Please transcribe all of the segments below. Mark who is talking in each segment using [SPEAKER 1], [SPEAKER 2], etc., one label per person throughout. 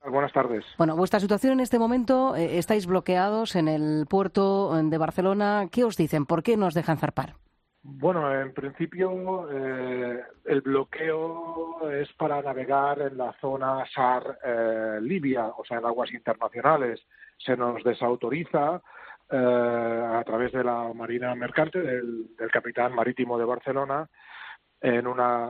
[SPEAKER 1] Buenas tardes.
[SPEAKER 2] Bueno, vuestra situación en este momento, estáis bloqueados en el puerto de Barcelona. ¿Qué os dicen? ¿Por qué no os dejan zarpar?
[SPEAKER 1] Bueno, en principio el bloqueo es para navegar en la zona SAR-Libia, o sea, en aguas internacionales. Se nos desautoriza a través de la Marina Mercante, del capitán marítimo de Barcelona, en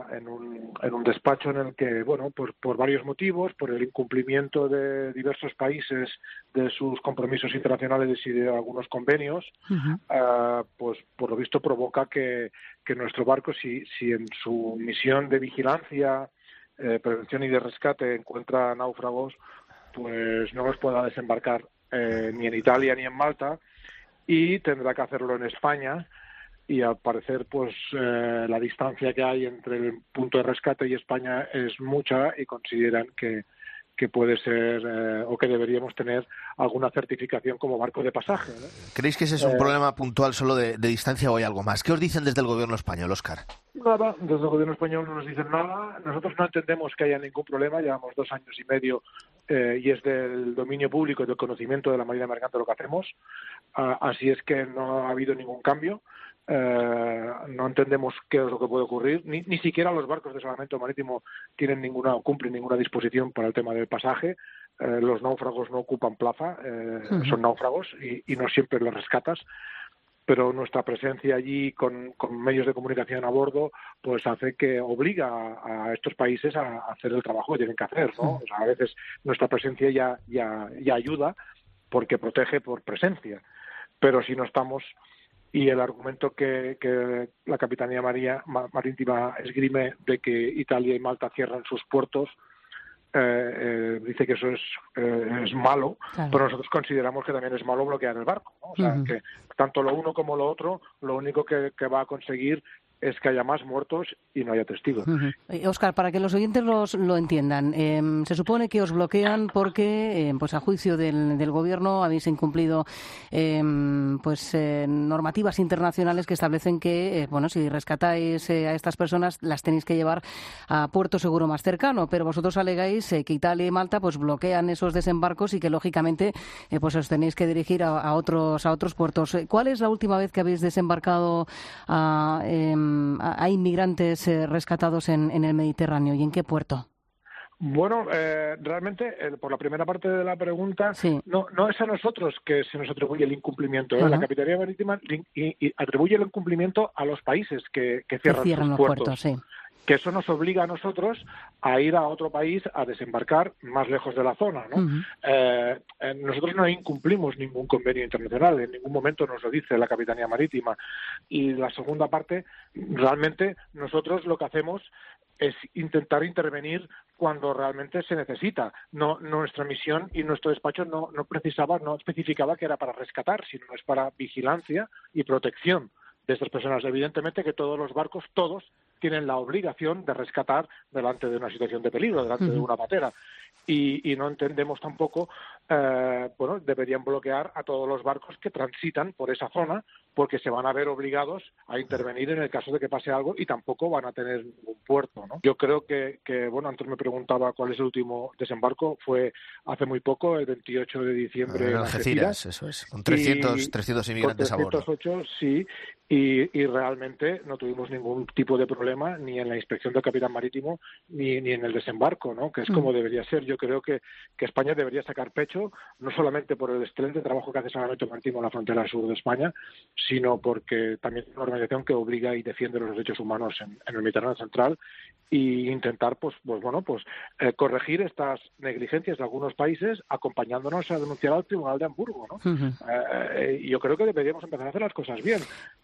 [SPEAKER 1] un despacho en el que, bueno, pues por varios motivos, por el incumplimiento de diversos países de sus compromisos internacionales y de algunos convenios, pues por lo visto provoca que nuestro barco, si en su misión de vigilancia, prevención y de rescate encuentra náufragos, pues no los pueda desembarcar ni en Italia ni en Malta, y tendrá que hacerlo en España. Y al parecer, pues la distancia que hay entre el punto de rescate y España es mucha, y consideran que puede ser o que deberíamos tener alguna certificación como barco de pasaje, ¿no?
[SPEAKER 3] ¿Creéis que ese es un problema puntual solo de distancia o hay algo más? ¿Qué os dicen desde el gobierno español, Óscar?
[SPEAKER 1] Nada, desde el gobierno español no nos dicen nada. Nosotros no entendemos que haya ningún problema. Llevamos 2 años y medio y es del dominio público y del conocimiento de la Marina Mercante lo que hacemos. Así es que no ha habido ningún cambio. No entendemos qué es lo que puede ocurrir. Ni siquiera los barcos de salvamento marítimo cumplen ninguna disposición para el tema del pasaje. Los náufragos no ocupan plaza, son náufragos y no siempre los rescatas. Pero nuestra presencia allí con medios de comunicación a bordo pues hace que obliga a estos países a hacer el trabajo que tienen que hacer, ¿no? O sea, a veces nuestra presencia ya ayuda porque protege por presencia, pero si no estamos, y el argumento que la Capitanía Marítima esgrime de que Italia y Malta cierran sus puertos, dice que eso es malo, claro. Pero nosotros consideramos que también es malo bloquear el barco, ¿no? O sea, que tanto lo uno como lo otro, lo único que va a conseguir es que haya más muertos y no haya testigos.
[SPEAKER 2] Óscar, para que los oyentes lo entiendan, se supone que os bloquean porque, pues a juicio del gobierno, habéis incumplido normativas internacionales que establecen que, si rescatáis a estas personas, las tenéis que llevar a puerto seguro más cercano, pero vosotros alegáis que Italia y Malta pues bloquean esos desembarcos y que, lógicamente, pues os tenéis que dirigir a otros puertos. ¿Cuál es la última vez que habéis desembarcado a inmigrantes rescatados en el Mediterráneo, y en qué puerto?
[SPEAKER 1] Bueno, realmente, por la primera parte de la pregunta, sí. No es a nosotros que se nos atribuye el incumplimiento. La Capitanía Marítima atribuye el incumplimiento a los países que cierran sus
[SPEAKER 2] los
[SPEAKER 1] puertos.
[SPEAKER 2] Sí.
[SPEAKER 1] Que eso nos obliga a nosotros a ir a otro país a desembarcar más lejos de la zona, ¿no? Nosotros no incumplimos ningún convenio internacional, en ningún momento nos lo dice la Capitanía Marítima. Y la segunda parte, realmente nosotros lo que hacemos es intentar intervenir cuando realmente se necesita. No, nuestra misión y nuestro despacho no especificaba que era para rescatar, sino es para vigilancia y protección de estas personas. Evidentemente que todos los barcos, todos, tienen la obligación de rescatar delante de una situación de peligro, delante de una patera. Y no entendemos tampoco, deberían bloquear a todos los barcos que transitan por esa zona, porque se van a ver obligados a intervenir en el caso de que pase algo y tampoco van a tener ningún puerto, ¿no? Yo creo que antes me preguntaba cuál es el último desembarco, fue hace muy poco, el 28 de diciembre
[SPEAKER 3] en Algeciras, eso es, con 300 inmigrantes a bordo.
[SPEAKER 1] 308, sí, y realmente no tuvimos ningún tipo de problema ni en la inspección del capitán marítimo ni en el desembarco, ¿no? Que es como debería ser. Yo creo que España debería sacar pecho, no solamente por el excelente trabajo que hace Salvamento Marítimo en la frontera sur de España, sino porque también es una organización que obliga y defiende los derechos humanos en el Mediterráneo central, y intentar corregir estas negligencias de algunos países acompañándonos a denunciar al Tribunal de Hamburgo, ¿no? Yo creo que deberíamos empezar a hacer las cosas bien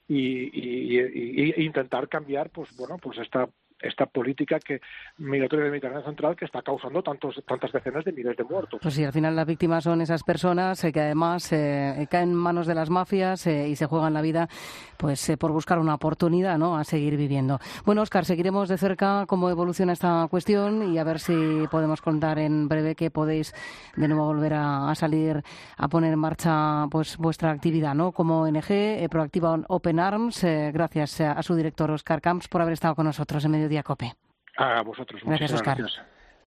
[SPEAKER 1] y intentar cambiar esta política migratoria del Mediterráneo central que está causando tantas decenas de miles de muertos.
[SPEAKER 2] Pues sí, al final las víctimas son esas personas que además caen en manos de las mafias y se juegan la vida por buscar una oportunidad, ¿no?, a seguir viviendo. Bueno, Óscar, seguiremos de cerca cómo evoluciona esta cuestión y a ver si podemos contar en breve que podéis de nuevo volver a salir a poner en marcha vuestra actividad, ¿no?, como ONG Proactiva Open Arms. Gracias a su director, Óscar Camps, por haber estado con nosotros en Mediodía COPE.
[SPEAKER 1] A vosotros.
[SPEAKER 2] Gracias, Óscar.
[SPEAKER 1] Gracias.